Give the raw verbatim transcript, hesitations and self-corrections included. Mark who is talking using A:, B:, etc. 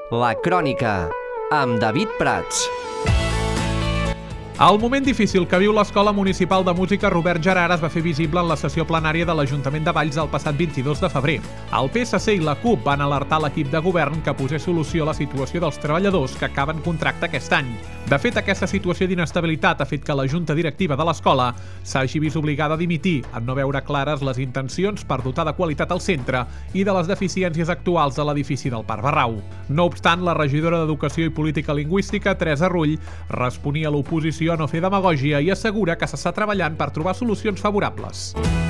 A: La Crònica, amb David Prats.
B: El moment difícil que viu l'Escola Municipal de Música Robert Gerhard es va fer visible en la sessió plenària de l'Ajuntament de Valls el passat vint-i-dos de febrer. El P S C i la CUP van alertar l'equip de govern que posés solució a la situació dels treballadors que acaben contracte aquest any. De fet, aquesta situació d'inestabilitat ha fet que la Junta Directiva de l'escola s'hagi vist obligada a dimitir en no veure clares les intencions per dotar de qualitat al centre i de les deficiències actuals de l'edifici del Parc Barrau. No obstant, la regidora d'Educació i Política Lingüística, Teresa Rull, responia a l'oposició a no fer demagògia i assegura que s'està treballant per trobar solucions favorables.